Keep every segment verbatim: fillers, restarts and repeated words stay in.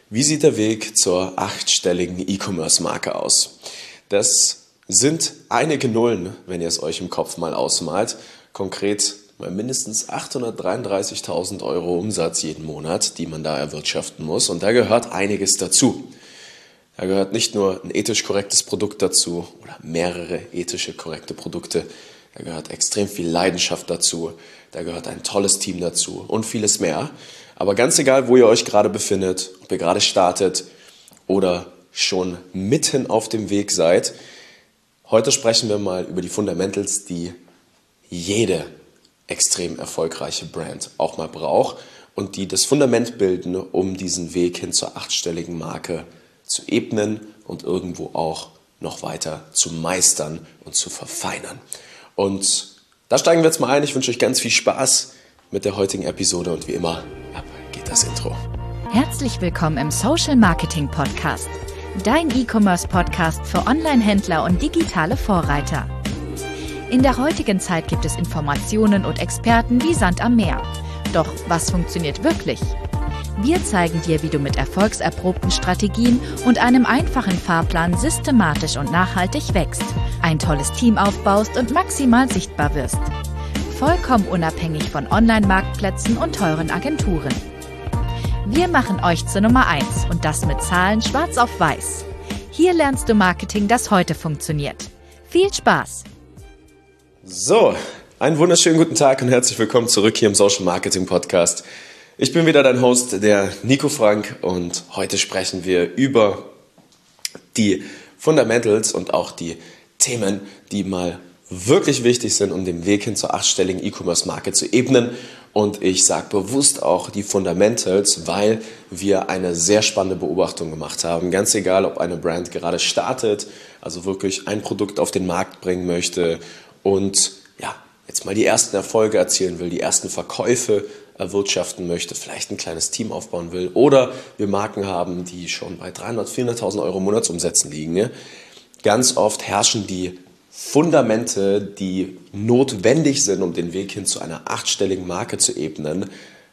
Wie sieht der Weg zur achtstelligen E-Commerce-Marke aus? Das sind einige Nullen, wenn ihr es euch im Kopf mal ausmalt. Konkret mal mindestens achthundertdreiunddreißigtausend Euro Umsatz jeden Monat, die man da erwirtschaften muss. Und da gehört einiges dazu. Da gehört nicht nur ein ethisch korrektes Produkt dazu oder mehrere ethische korrekte Produkte. Da gehört extrem viel Leidenschaft dazu. Da gehört ein tolles Team dazu und vieles mehr. Aber ganz egal, wo ihr euch gerade befindet, ob ihr gerade startet oder schon mitten auf dem Weg seid, heute sprechen wir mal über die Fundamentals, die jede extrem erfolgreiche Brand auch mal braucht und die das Fundament bilden, um diesen Weg hin zur achtstelligen Marke zu ebnen und irgendwo auch noch weiter zu meistern und zu verfeinern. Und da steigen wir jetzt mal ein. Ich wünsche euch ganz viel Spaß mit der heutigen Episode und wie immer, ab geht das Intro. Herzlich willkommen im Social Marketing Podcast, dein E-Commerce-Podcast für Online-Händler und digitale Vorreiter. In der heutigen Zeit gibt es Informationen und Experten wie Sand am Meer. Doch was funktioniert wirklich? Wir zeigen dir, wie du mit erfolgserprobten Strategien und einem einfachen Fahrplan systematisch und nachhaltig wächst, ein tolles Team aufbaust und maximal sichtbar wirst. Vollkommen unabhängig von Online-Marktplätzen und teuren Agenturen. Wir machen euch zur Nummer eins und das mit Zahlen schwarz auf weiß. Hier lernst du Marketing, das heute funktioniert. Viel Spaß! So, einen wunderschönen guten Tag und herzlich willkommen zurück hier im Social Marketing Podcast. Ich bin wieder dein Host, der Nico Frank, und heute sprechen wir über die Fundamentals und auch die Themen, die mal wirklich wichtig sind, um den Weg hin zur achtstelligen E-Commerce-Marke zu ebnen. Und ich sage bewusst auch die Fundamentals, weil wir eine sehr spannende Beobachtung gemacht haben. Ganz egal, ob eine Brand gerade startet, also wirklich ein Produkt auf den Markt bringen möchte und ja, jetzt mal die ersten Erfolge erzielen will, die ersten Verkäufe erwirtschaften möchte, vielleicht ein kleines Team aufbauen will oder wir Marken haben, die schon bei dreihunderttausend, vierhunderttausend Euro Monatsumsätzen liegen. Ganz oft herrschen die Fundamente, die notwendig sind, um den Weg hin zu einer achtstelligen Marke zu ebnen,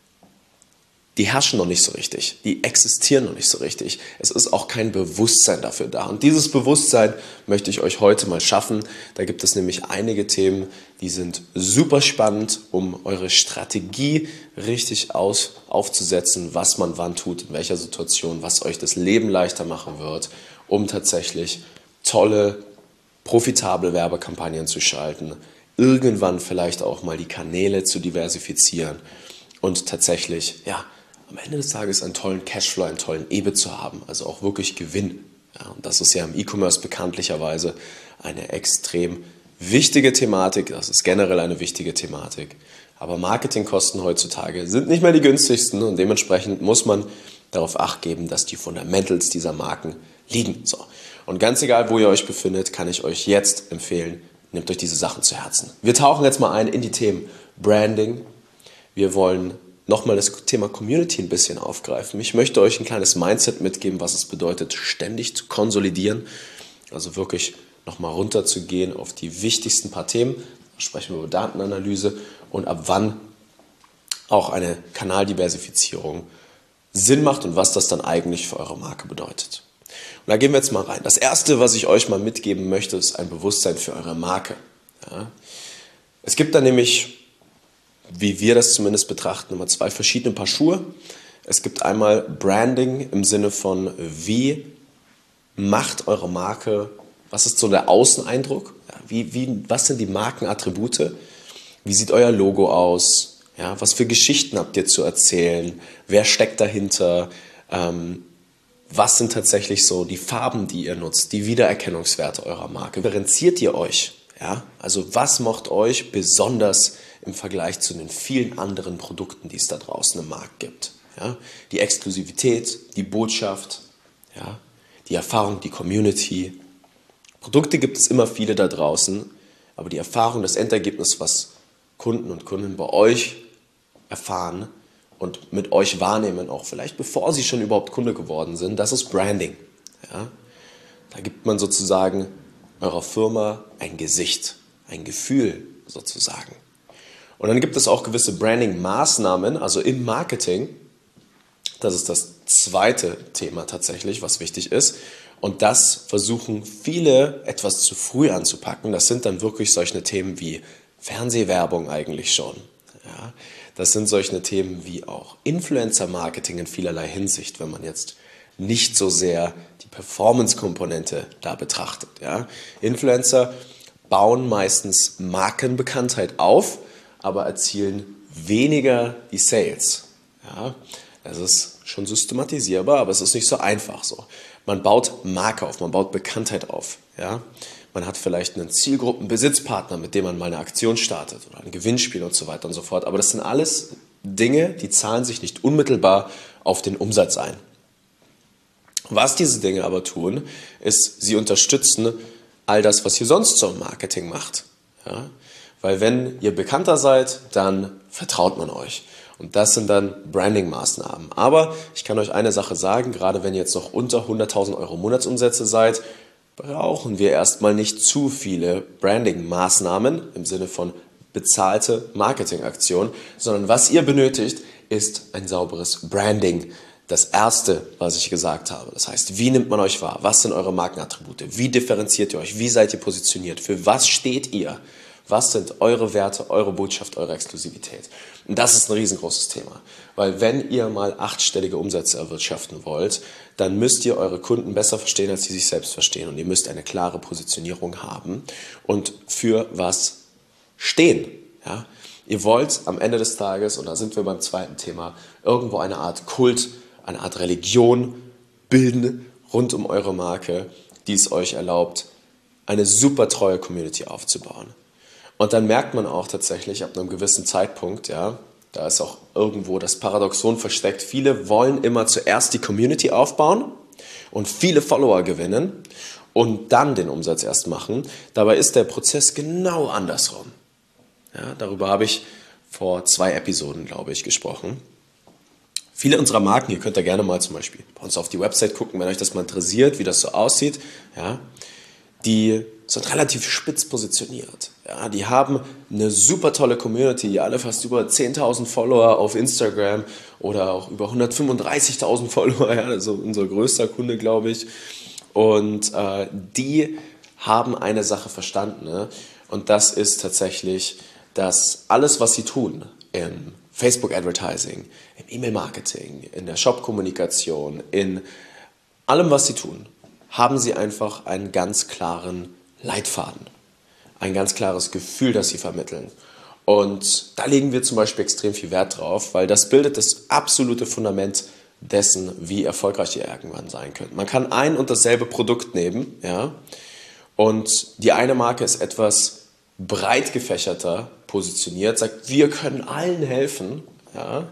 die herrschen noch nicht so richtig, die existieren noch nicht so richtig. Es ist auch kein Bewusstsein dafür da. Und dieses Bewusstsein möchte ich euch heute mal schaffen. Da gibt es nämlich einige Themen, die sind super spannend, um eure Strategie richtig aus, aufzusetzen, was man wann tut, in welcher Situation, was euch das Leben leichter machen wird, um tatsächlich tolle, profitable Werbekampagnen zu schalten, irgendwann vielleicht auch mal die Kanäle zu diversifizieren und tatsächlich, ja, am Ende des Tages einen tollen Cashflow, einen tollen E B I T zu haben, also auch wirklich Gewinn. Ja, und das ist ja im E-Commerce bekanntlicherweise eine extrem wichtige Thematik, das ist generell eine wichtige Thematik. Aber Marketingkosten heutzutage sind nicht mehr die günstigsten und dementsprechend muss man darauf Acht geben, dass die Fundamentals dieser Marken liegen. So. Und ganz egal, wo ihr euch befindet, kann ich euch jetzt empfehlen, nehmt euch diese Sachen zu Herzen. Wir tauchen jetzt mal ein in die Themen Branding. Wir wollen nochmal das Thema Community ein bisschen aufgreifen. Ich möchte euch ein kleines Mindset mitgeben, was es bedeutet, ständig zu konsolidieren. Also wirklich nochmal runterzugehen auf die wichtigsten paar Themen. Da sprechen wir über Datenanalyse und ab wann auch eine Kanaldiversifizierung Sinn macht und was das dann eigentlich für eure Marke bedeutet. Und da gehen wir jetzt mal rein. Das Erste, was ich euch mal mitgeben möchte, ist ein Bewusstsein für eure Marke. Ja. Es gibt da nämlich, wie wir das zumindest betrachten, immer zwei verschiedene Paar Schuhe. Es gibt einmal Branding im Sinne von, wie macht eure Marke, was ist so der Außeneindruck? Ja, wie, wie, was sind die Markenattribute? Wie sieht euer Logo aus? Ja, was für Geschichten habt ihr zu erzählen? Wer steckt dahinter? Ähm, was sind tatsächlich so die Farben, die ihr nutzt, die Wiedererkennungswerte eurer Marke? Differenziert ihr euch? Ja, also was macht euch besonders im Vergleich zu den vielen anderen Produkten, die es da draußen im Markt gibt? Ja, die Exklusivität, die Botschaft, ja, die Erfahrung, die Community. Produkte gibt es immer viele da draußen, aber die Erfahrung, das Endergebnis, was Kunden und Kundinnen bei euch erfahren und mit euch wahrnehmen, auch vielleicht bevor sie schon überhaupt Kunde geworden sind, das ist Branding. Ja, da gibt man sozusagen eurer Firma ein Gesicht, ein Gefühl sozusagen. Und dann gibt es auch gewisse Branding-Maßnahmen, also im Marketing. Das ist das zweite Thema tatsächlich, was wichtig ist. Und das versuchen viele etwas zu früh anzupacken. Das sind dann wirklich solche Themen wie Fernsehwerbung eigentlich schon. Ja, das sind solche Themen wie auch Influencer-Marketing in vielerlei Hinsicht, wenn man jetzt nicht so sehr die Performance-Komponente da betrachtet. Ja. Influencer bauen meistens Markenbekanntheit auf, aber erzielen weniger die Sales. Ja. Das ist schon systematisierbar, aber es ist nicht so einfach so. Man baut Marke auf, man baut Bekanntheit auf. Ja. Man hat vielleicht einen Zielgruppenbesitzpartner, mit dem man mal eine Aktion startet oder ein Gewinnspiel und so weiter und so fort. Aber das sind alles Dinge, die zahlen sich nicht unmittelbar auf den Umsatz ein. Was diese Dinge aber tun, ist, sie unterstützen all das, was ihr sonst so im Marketing macht. Ja? Weil wenn ihr bekannter seid, dann vertraut man euch. Und das sind dann Branding-Maßnahmen. Aber ich kann euch eine Sache sagen, gerade wenn ihr jetzt noch unter hunderttausend Euro Monatsumsätze seid, brauchen wir erstmal nicht zu viele Branding-Maßnahmen im Sinne von bezahlte Marketingaktionen, sondern was ihr benötigt, ist ein sauberes Branding. Das erste, was ich gesagt habe, das heißt, wie nimmt man euch wahr? Was sind eure Markenattribute? Wie differenziert ihr euch? Wie seid ihr positioniert? Für was steht ihr? Was sind eure Werte, eure Botschaft, eure Exklusivität? Und das ist ein riesengroßes Thema, weil wenn ihr mal achtstellige Umsätze erwirtschaften wollt, dann müsst ihr eure Kunden besser verstehen, als sie sich selbst verstehen. Und ihr müsst eine klare Positionierung haben und für was stehen. Ja? Ihr wollt am Ende des Tages, und da sind wir beim zweiten Thema, irgendwo eine Art Kult, eine Art Religion bilden rund um eure Marke, die es euch erlaubt, eine super treue Community aufzubauen. Und dann merkt man auch tatsächlich ab einem gewissen Zeitpunkt, ja, da ist auch irgendwo das Paradoxon versteckt, viele wollen immer zuerst die Community aufbauen und viele Follower gewinnen und dann den Umsatz erst machen. Dabei ist der Prozess genau andersrum. Ja, darüber habe ich vor zwei Episoden, glaube ich, gesprochen. Viele unserer Marken, ihr könnt da gerne mal zum Beispiel bei uns auf die Website gucken, wenn euch das mal interessiert, wie das so aussieht, ja, die sind relativ spitz positioniert. Ja, die haben eine super tolle Community, alle fast über zehntausend Follower auf Instagram oder auch über hundertfünfunddreißigtausend Follower, ja, also unser größter Kunde, glaube ich. Und äh, die haben eine Sache verstanden, ne? Und das ist tatsächlich, dass alles, was sie tun im Facebook-Advertising, im E-Mail-Marketing, in der Shop-Kommunikation, in allem, was sie tun, haben sie einfach einen ganz klaren Leitfaden, ein ganz klares Gefühl, das sie vermitteln. Und da legen wir zum Beispiel extrem viel Wert drauf, weil das bildet das absolute Fundament dessen, wie erfolgreich ihr irgendwann sein könnt. Man kann ein und dasselbe Produkt nehmen, ja, und die eine Marke ist etwas breit gefächerter positioniert, sagt, wir können allen helfen. Ja.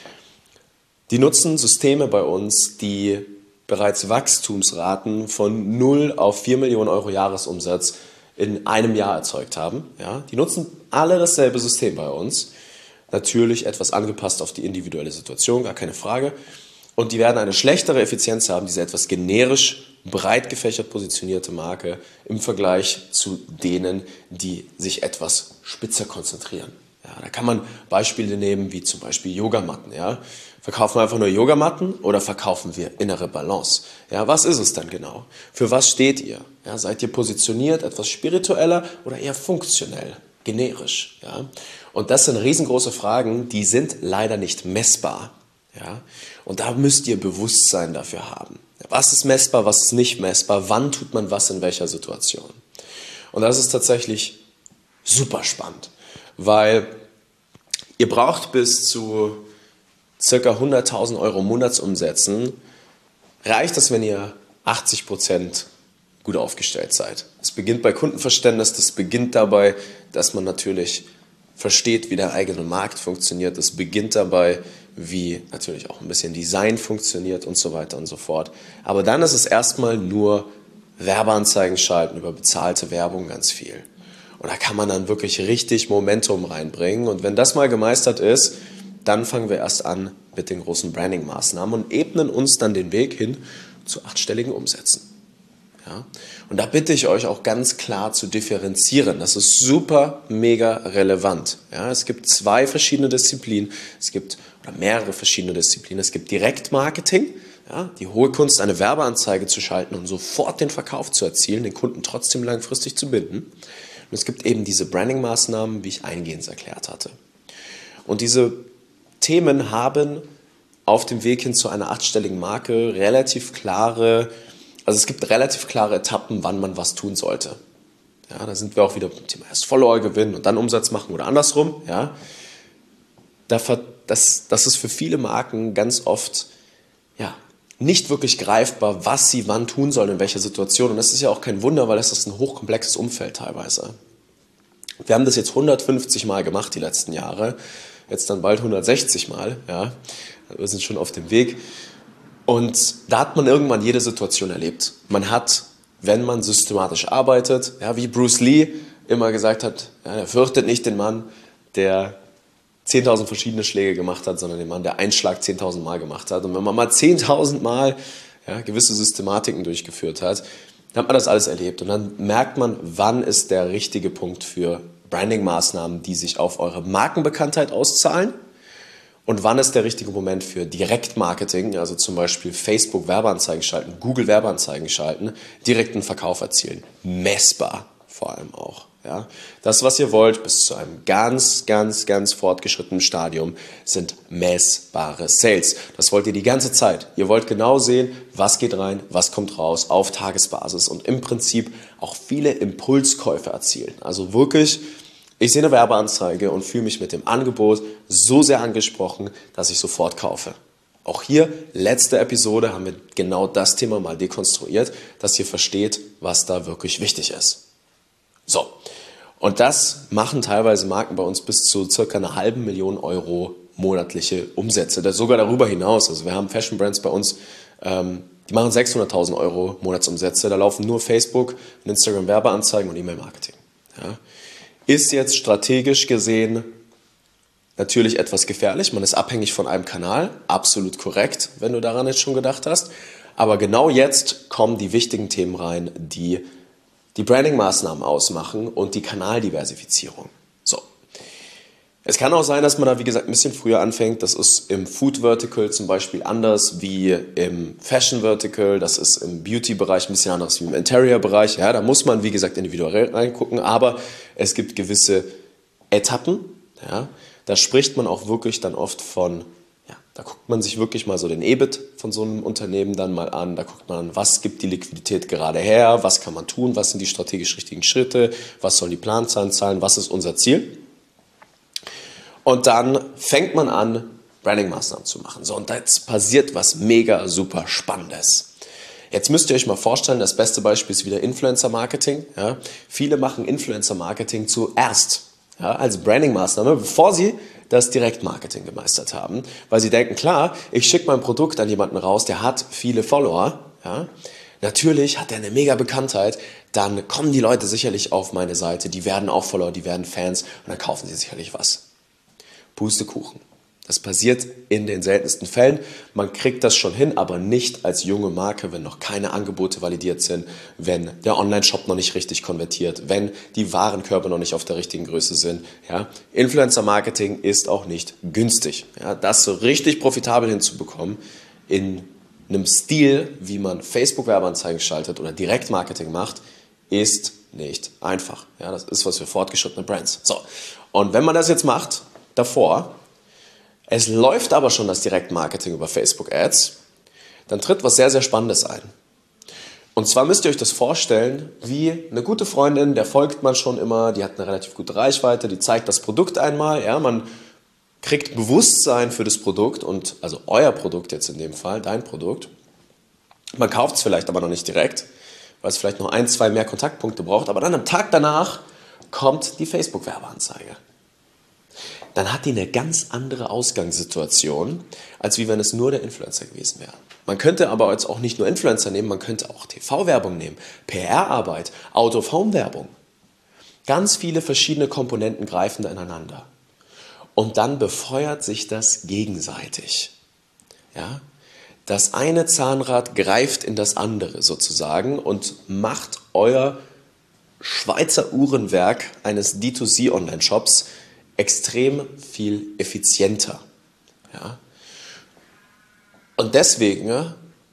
Die nutzen Systeme bei uns, die bereits Wachstumsraten von null auf vier Millionen Euro Jahresumsatz in einem Jahr erzeugt haben. Ja. Die nutzen alle dasselbe System bei uns. Natürlich etwas angepasst auf die individuelle Situation, gar keine Frage. Und die werden eine schlechtere Effizienz haben, diese etwas generisch breit gefächert positionierte Marke im Vergleich zu denen, die sich etwas spitzer konzentrieren. Ja, da kann man Beispiele nehmen, wie zum Beispiel Yogamatten. Ja. Verkaufen wir einfach nur Yogamatten oder verkaufen wir innere Balance? Ja, was ist es dann genau? Für was steht ihr? Ja, seid ihr positioniert, etwas spiritueller oder eher funktionell, generisch? Ja? Und das sind riesengroße Fragen, die sind leider nicht messbar. Ja? Und da müsst ihr Bewusstsein dafür haben. Was ist messbar, was ist nicht messbar? Wann tut man was in welcher Situation? Und das ist tatsächlich super spannend, weil ihr braucht bis zu ca. hunderttausend Euro Monatsumsätzen, reicht das, wenn ihr achtzig Prozent gut aufgestellt seid. Es beginnt bei Kundenverständnis, das beginnt dabei, dass man natürlich versteht, wie der eigene Markt funktioniert. Es beginnt dabei, wie natürlich auch ein bisschen Design funktioniert und so weiter und so fort. Aber dann ist es erstmal nur Werbeanzeigen schalten, über bezahlte Werbung ganz viel. Und da kann man dann wirklich richtig Momentum reinbringen. Und wenn das mal gemeistert ist, dann fangen wir erst an mit den großen Branding-Maßnahmen und ebnen uns dann den Weg hin zu achtstelligen Umsätzen. Ja? Und da bitte ich euch auch ganz klar zu differenzieren. Das ist super, mega relevant. Ja? Es gibt zwei verschiedene Disziplinen, es gibt oder mehrere verschiedene Disziplinen. Es gibt Direktmarketing, Ja, die hohe Kunst, eine Werbeanzeige zu schalten und sofort den Verkauf zu erzielen, den Kunden trotzdem langfristig zu binden. Und es gibt eben diese Branding-Maßnahmen, wie ich eingehend erklärt hatte. Und diese Themen haben auf dem Weg hin zu einer achtstelligen Marke relativ klare, also es gibt relativ klare Etappen, wann man was tun sollte. Ja, da sind wir auch wieder beim Thema erst Follower gewinnen und dann Umsatz machen oder andersrum. Ja. Das, das ist für viele Marken ganz oft ja, nicht wirklich greifbar, was sie wann tun sollen, in welcher Situation. Und das ist ja auch kein Wunder, weil das ist ein hochkomplexes Umfeld teilweise. Wir haben das jetzt hundertfünfzig Mal gemacht die letzten Jahre, jetzt dann bald hundertsechzig Mal. Ja. Wir sind schon auf dem Weg. Und da hat man irgendwann jede Situation erlebt. Man hat, wenn man systematisch arbeitet, ja, wie Bruce Lee immer gesagt hat, ja, er fürchtet nicht den Mann, der zehntausend verschiedene Schläge gemacht hat, sondern den Mann, der einen Schlag zehntausend Mal gemacht hat. Und wenn man mal zehntausend Mal ja, gewisse Systematiken durchgeführt hat, dann hat man das alles erlebt. Und dann merkt man, wann ist der richtige Punkt für Branding-Maßnahmen, die sich auf eure Markenbekanntheit auszahlen. Und wann ist der richtige Moment für Direktmarketing, also zum Beispiel Facebook-Werbeanzeigen schalten, Google-Werbeanzeigen schalten, direkten Verkauf erzielen. Messbar vor allem auch. Ja. Das, was ihr wollt, bis zu einem ganz, ganz, ganz fortgeschrittenen Stadium, sind messbare Sales. Das wollt ihr die ganze Zeit. Ihr wollt genau sehen, was geht rein, was kommt raus, auf Tagesbasis und im Prinzip auch viele Impulskäufe erzielen. Also wirklich, ich sehe eine Werbeanzeige und fühle mich mit dem Angebot so sehr angesprochen, dass ich sofort kaufe. Auch hier, letzte Episode, haben wir genau das Thema mal dekonstruiert, dass ihr versteht, was da wirklich wichtig ist. So, und das machen teilweise Marken bei uns bis zu circa einer halben Million Euro monatliche Umsätze, das sogar darüber hinaus. Also wir haben Fashion Brands bei uns, ähm, die machen sechshunderttausend Euro Monatsumsätze, da laufen nur Facebook und Instagram Werbeanzeigen und E-Mail-Marketing. Ja. Ist jetzt strategisch gesehen natürlich etwas gefährlich, man ist abhängig von einem Kanal, absolut korrekt, wenn du daran jetzt schon gedacht hast, aber genau jetzt kommen die wichtigen Themen rein, die die Branding-Maßnahmen ausmachen und die Kanaldiversifizierung. So. Es kann auch sein, dass man da, wie gesagt, ein bisschen früher anfängt. Das ist im Food-Vertical zum Beispiel anders wie im Fashion-Vertical. Das ist im Beauty-Bereich ein bisschen anders wie im Interior-Bereich. Ja, da muss man, wie gesagt, individuell reingucken. Aber es gibt gewisse Etappen. Ja, da spricht man auch wirklich dann oft von, ja, da guckt man sich wirklich mal so den E B I T von so einem Unternehmen dann mal an. Da guckt man an, was gibt die Liquidität gerade her, was kann man tun, was sind die strategisch richtigen Schritte, was sollen die Planzahlen zahlen, was ist unser Ziel. Und dann fängt man an, Branding-Maßnahmen zu machen. So, und jetzt passiert was mega super Spannendes. Jetzt müsst ihr euch mal vorstellen, das beste Beispiel ist wieder Influencer-Marketing. Ja. Viele machen Influencer-Marketing zuerst, ja, als Branding-Maßnahme, bevor sie das Direktmarketing gemeistert haben, weil sie denken, klar, ich schicke mein Produkt an jemanden raus, der hat viele Follower, ja, natürlich hat er eine mega Bekanntheit, dann kommen die Leute sicherlich auf meine Seite, die werden auch Follower, die werden Fans und dann kaufen sie sicherlich was. Pustekuchen. Das passiert in den seltensten Fällen. Man kriegt das schon hin, aber nicht als junge Marke, wenn noch keine Angebote validiert sind, wenn der Online-Shop noch nicht richtig konvertiert, wenn die Warenkörbe noch nicht auf der richtigen Größe sind. Ja. Influencer-Marketing ist auch nicht günstig. Ja. Das so richtig profitabel hinzubekommen in einem Stil, wie man Facebook-Werbeanzeigen schaltet oder Direktmarketing macht, ist nicht einfach. Ja. Das ist was für fortgeschrittene Brands. So. Und wenn man das jetzt macht, davor, es läuft aber schon das Direktmarketing über Facebook-Ads, dann tritt was sehr, sehr Spannendes ein. Und zwar müsst ihr euch das vorstellen, wie eine gute Freundin, der folgt man schon immer, die hat eine relativ gute Reichweite, die zeigt das Produkt einmal, ja, man kriegt Bewusstsein für das Produkt, und also euer Produkt jetzt in dem Fall, dein Produkt. Man kauft es vielleicht aber noch nicht direkt, weil es vielleicht noch ein, zwei mehr Kontaktpunkte braucht, aber dann am Tag danach kommt die Facebook-Werbeanzeige. Dann hat die eine ganz andere Ausgangssituation, als wie wenn es nur der Influencer gewesen wäre. Man könnte aber jetzt auch nicht nur Influencer nehmen, man könnte auch T V-Werbung nehmen, P R-Arbeit, Out-of-Home-Werbung. Ganz viele verschiedene Komponenten greifen da ineinander. Und dann befeuert sich das gegenseitig. Ja? Das eine Zahnrad greift in das andere sozusagen und macht euer Schweizer Uhrenwerk eines D zwei C-Online-Shops extrem viel effizienter. Ja? Und deswegen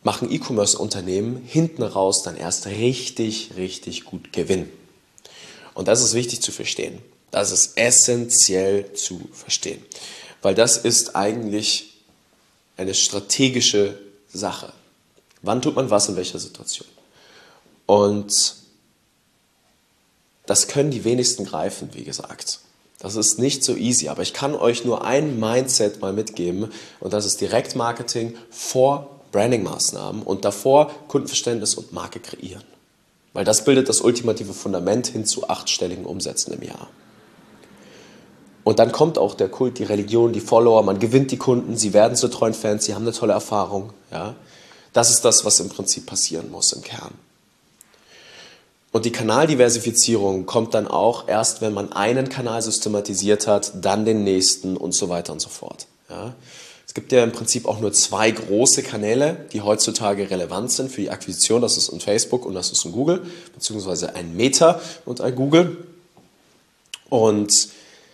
machen E-Commerce-Unternehmen hinten raus dann erst richtig, richtig gut Gewinn. Und das ist wichtig zu verstehen. Das ist essentiell zu verstehen. Weil das ist eigentlich eine strategische Sache. Wann tut man was in welcher Situation? Und das können die wenigsten greifen, wie gesagt. Das ist nicht so easy, aber ich kann euch nur ein Mindset mal mitgeben und das ist Direktmarketing vor Branding-Maßnahmen und davor Kundenverständnis und Marke kreieren. Weil das bildet das ultimative Fundament hin zu achtstelligen Umsätzen im Jahr. Und dann kommt auch der Kult, die Religion, die Follower, man gewinnt die Kunden, sie werden zu treuen Fans, sie haben eine tolle Erfahrung. Ja? Das ist das, was im Prinzip passieren muss im Kern. Und die Kanaldiversifizierung kommt dann auch erst, wenn man einen Kanal systematisiert hat, dann den nächsten und so weiter und so fort. Ja? Es gibt ja im Prinzip auch nur zwei große Kanäle, die heutzutage relevant sind für die Akquisition. Das ist ein Facebook und das ist ein Google, beziehungsweise ein Meta und ein Google. Und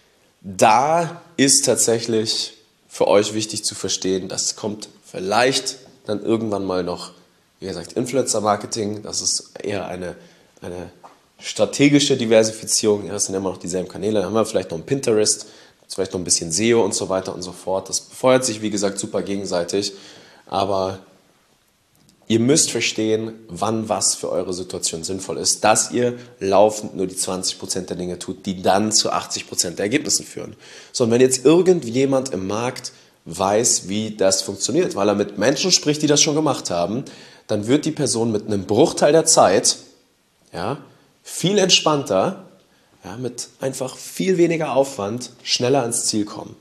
da ist tatsächlich für euch wichtig zu verstehen, das kommt vielleicht dann irgendwann mal noch, wie gesagt, Influencer-Marketing. Das ist eher eine, eine strategische Diversifizierung. Ja, das sind immer noch dieselben Kanäle. Dann haben wir vielleicht noch ein Pinterest, vielleicht noch ein bisschen S E O und so weiter und so fort. Das befeuert sich, wie gesagt, super gegenseitig. Aber ihr müsst verstehen, wann was für eure Situation sinnvoll ist, dass ihr laufend nur die zwanzig Prozent der Dinge tut, die dann zu achtzig Prozent der Ergebnissen führen. So, und wenn jetzt irgendjemand im Markt weiß, wie das funktioniert, weil er mit Menschen spricht, die das schon gemacht haben, dann wird die Person mit einem Bruchteil der Zeit ja, viel entspannter, ja, mit einfach viel weniger Aufwand schneller ans Ziel kommen.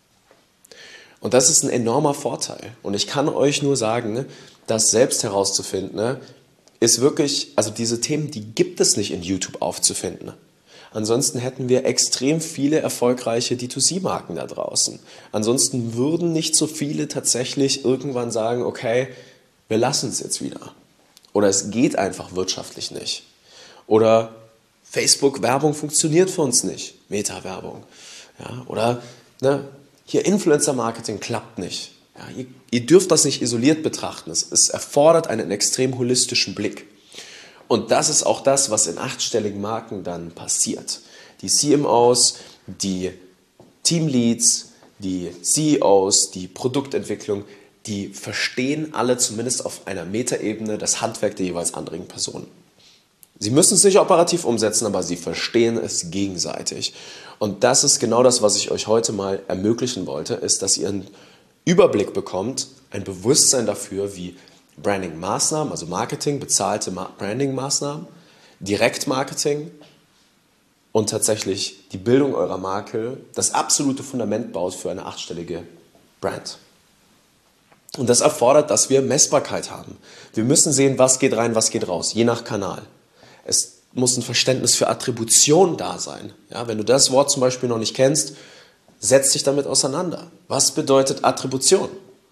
Und das ist ein enormer Vorteil. Und ich kann euch nur sagen, das selbst herauszufinden, ist wirklich, also diese Themen, die gibt es nicht in YouTube aufzufinden. Ansonsten hätten wir extrem viele erfolgreiche D zwei C-Marken da draußen. Ansonsten würden nicht so viele tatsächlich irgendwann sagen, okay, wir lassen es jetzt wieder. Oder es geht einfach wirtschaftlich nicht. Oder Facebook-Werbung funktioniert für uns nicht. Meta-Werbung. Ja, oder ne, hier Influencer-Marketing klappt nicht. Ja, ihr, ihr dürft das nicht isoliert betrachten. Es, es erfordert einen extrem holistischen Blick. Und das ist auch das, was in achtstelligen Marken dann passiert. Die C M Os, die Teamleads, die C E Os, die Produktentwicklung, die verstehen alle zumindest auf einer Metaebene das Handwerk der jeweils anderen Personen. Sie müssen es nicht operativ umsetzen, aber sie verstehen es gegenseitig. Und das ist genau das, was ich euch heute mal ermöglichen wollte, ist, dass ihr einen Überblick bekommt, ein Bewusstsein dafür, wie Branding-Maßnahmen, also Marketing, bezahlte Branding-Maßnahmen, Direktmarketing und tatsächlich die Bildung eurer Marke das absolute Fundament baut für eine achtstellige Brand. Und das erfordert, dass wir Messbarkeit haben. Wir müssen sehen, was geht rein, was geht raus, je nach Kanal. Es muss ein Verständnis für Attribution da sein. Ja, wenn du das Wort zum Beispiel noch nicht kennst, setz dich damit auseinander. Was bedeutet Attribution?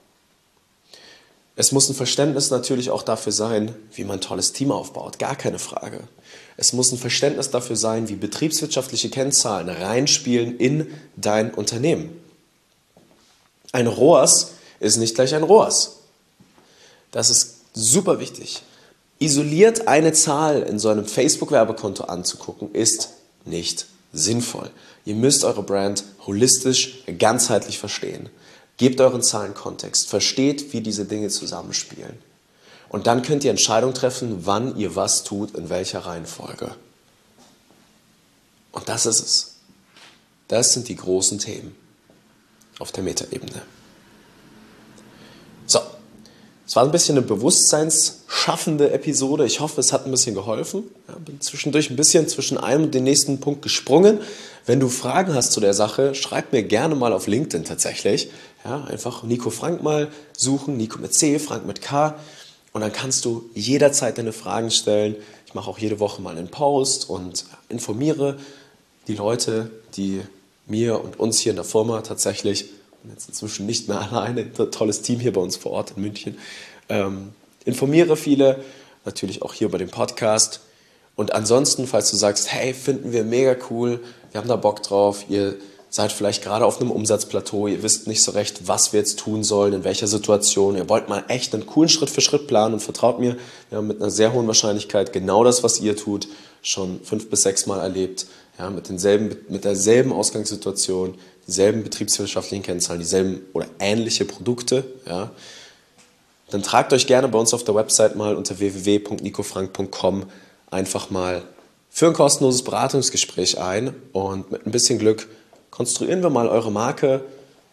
Es muss ein Verständnis natürlich auch dafür sein, wie man ein tolles Team aufbaut, gar keine Frage. Es muss ein Verständnis dafür sein, wie betriebswirtschaftliche Kennzahlen reinspielen in dein Unternehmen. Ein R O A S ist nicht gleich ein R O A S. Das ist super wichtig. Isoliert eine Zahl in so einem Facebook-Werbekonto anzugucken, ist nicht sinnvoll. Ihr müsst eure Brand holistisch, ganzheitlich verstehen. Gebt euren Zahlen Kontext, versteht, wie diese Dinge zusammenspielen. Und dann könnt ihr Entscheidungen treffen, wann ihr was tut, in welcher Reihenfolge. Und das ist es. Das sind die großen Themen auf der Metaebene. So, es war ein bisschen eine bewusstseinsschaffende Episode. Ich hoffe, es hat ein bisschen geholfen. Ja, bin zwischendurch ein bisschen zwischen einem und dem nächsten Punkt gesprungen. Wenn du Fragen hast zu der Sache, schreib mir gerne mal auf LinkedIn tatsächlich. Ja, einfach Nico Frank mal suchen, Nico mit C, Frank mit K. Und dann kannst du jederzeit deine Fragen stellen. Ich mache auch jede Woche mal einen Post und informiere die Leute, die mir und uns hier in der Firma tatsächlich, und jetzt inzwischen nicht mehr alleine, ein tolles Team hier bei uns vor Ort in München, ähm, informiere viele, natürlich auch hier bei dem Podcast. Und ansonsten, falls du sagst, hey, finden wir mega cool, wir haben da Bock drauf, ihr seid vielleicht gerade auf einem Umsatzplateau, ihr wisst nicht so recht, was wir jetzt tun sollen, in welcher Situation. Ihr wollt mal echt einen coolen Schritt-für-Schritt-Plan und vertraut mir, wir haben mit einer sehr hohen Wahrscheinlichkeit genau das, was ihr tut, schon fünf bis sechs Mal erlebt. Ja, mit denselben, mit derselben Ausgangssituation, dieselben betriebswirtschaftlichen Kennzahlen, dieselben oder ähnliche Produkte. Ja. Dann tragt euch gerne bei uns auf der Website mal unter w w w punkt nico frank punkt com einfach mal für ein kostenloses Beratungsgespräch ein und mit ein bisschen Glück konstruieren wir mal eure Marke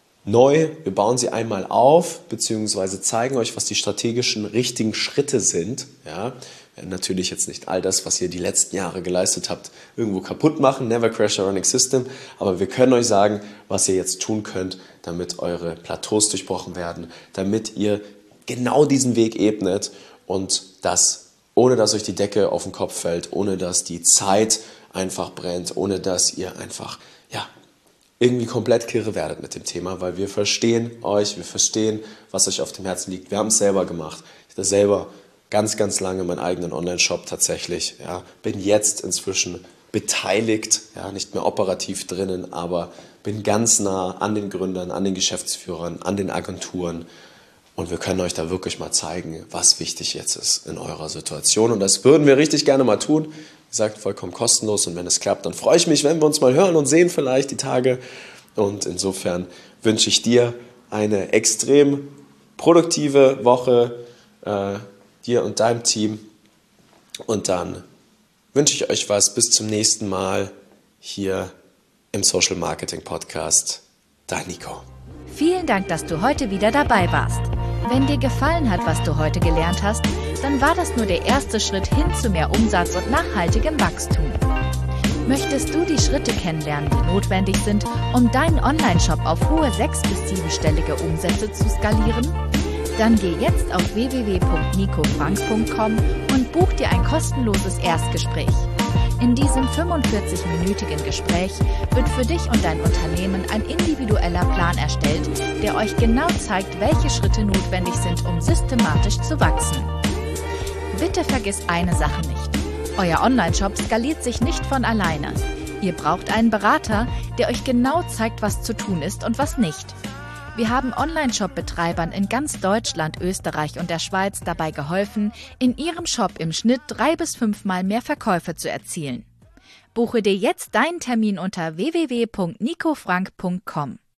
neu. Wir bauen sie einmal auf, beziehungsweise zeigen euch, was die strategischen richtigen Schritte sind. Ja, wir werden natürlich jetzt nicht all das, was ihr die letzten Jahre geleistet habt, irgendwo kaputt machen. Never crash a running system. Aber wir können euch sagen, was ihr jetzt tun könnt, damit eure Plateaus durchbrochen werden, damit ihr genau diesen Weg ebnet und das ohne dass euch die Decke auf den Kopf fällt, ohne dass die Zeit einfach brennt, ohne dass ihr einfach ja, irgendwie komplett kirre werdet mit dem Thema, weil wir verstehen euch, wir verstehen, was euch auf dem Herzen liegt. Wir haben es selber gemacht. Ich hatte selber ganz, ganz lange meinen eigenen Online-Shop tatsächlich. Ja, bin jetzt inzwischen beteiligt, ja, nicht mehr operativ drinnen, aber bin ganz nah an den Gründern, an den Geschäftsführern, an den Agenturen. Und wir können euch da wirklich mal zeigen, was wichtig jetzt ist in eurer Situation. Und das würden wir richtig gerne mal tun. Wie gesagt, vollkommen kostenlos. Und wenn es klappt, dann freue ich mich, wenn wir uns mal hören und sehen vielleicht die Tage. Und insofern wünsche ich dir eine extrem produktive Woche, äh, dir und deinem Team. Und dann wünsche ich euch was. Bis zum nächsten Mal hier im Social Marketing Podcast. Dein Nico. Vielen Dank, dass du heute wieder dabei warst. Wenn dir gefallen hat, was du heute gelernt hast, dann war das nur der erste Schritt hin zu mehr Umsatz und nachhaltigem Wachstum. Möchtest du die Schritte kennenlernen, die notwendig sind, um deinen Online-Shop auf hohe sechs- bis siebenstellige Umsätze zu skalieren? Dann geh jetzt auf w w w punkt nico frank punkt com und buch dir ein kostenloses Erstgespräch. In diesem fünfundvierzig-minütigen Gespräch wird für dich und dein Unternehmen ein individueller Plan erstellt, der euch genau zeigt, welche Schritte notwendig sind, um systematisch zu wachsen. Bitte vergiss eine Sache nicht. Euer Online-Shop skaliert sich nicht von alleine. Ihr braucht einen Berater, der euch genau zeigt, was zu tun ist und was nicht. Wir haben Online-Shop-Betreibern in ganz Deutschland, Österreich und der Schweiz dabei geholfen, in ihrem Shop im Schnitt drei bis fünfmal mehr Verkäufe zu erzielen. Buche dir jetzt deinen Termin unter w w w punkt nico frank punkt com.